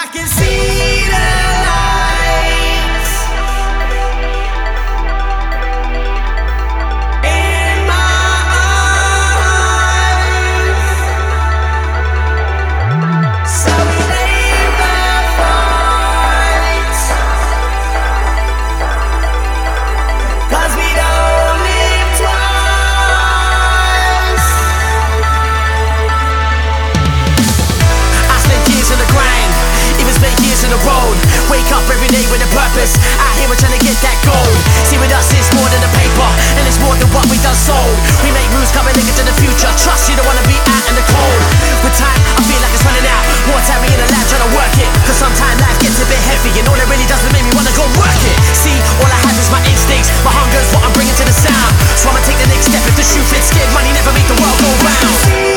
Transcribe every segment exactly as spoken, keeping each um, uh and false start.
I can see the lights in my eyes. So we leave the fight, 'cause we don't live twice. I spent years on the grind, even spent years on the road. Wake up every day with a purpose. Out here we're trying to get that gold. See, with us it's more than the paper, and it's more than what we done sold. We make moves coming into the future. Trust you don't wanna be out in the cold. With time, I feel like it's running out. More time me in the lab trying to work it. 'Cause sometimes life gets a bit heavy, and all it really does is make me wanna go work it. See, all I have is my instincts. My hunger's what I'm bringing to the sound. So I'ma take the next step. If the shoe fits, scared money never make the world go round.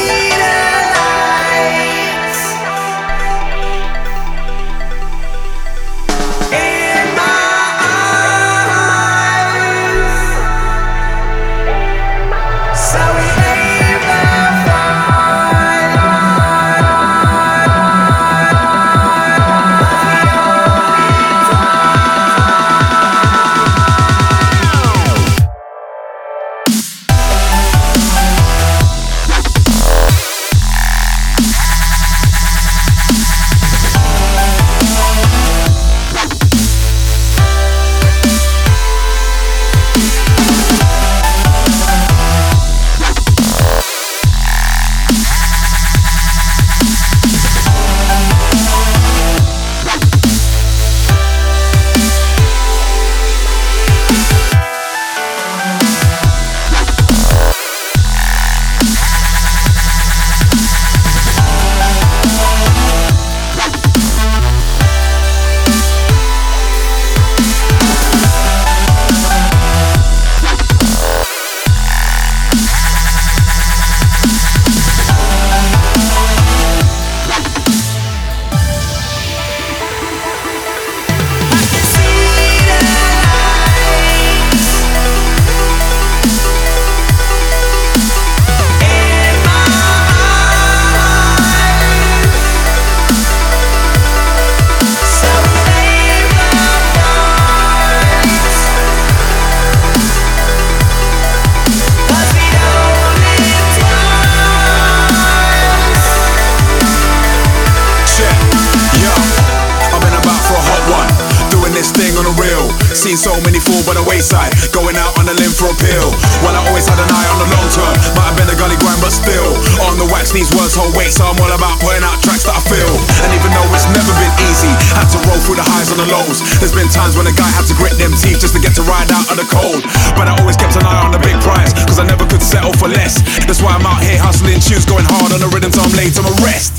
Seen so many fall by the wayside, going out on a limb for a pill. While I always had an eye on the long term, might have been a gully grind, but still on the wax, these words hold weight. So I'm all about putting out tracks that I feel. And even though it's never been easy, had to roll through the highs and the lows. There's been times when a guy had to grit them teeth just to get to ride out of the cold. But I always kept an eye on the big prize, 'cause I never could settle for less. That's why I'm out here hustling tunes, going hard on the rhythms, so I'm late to my rest.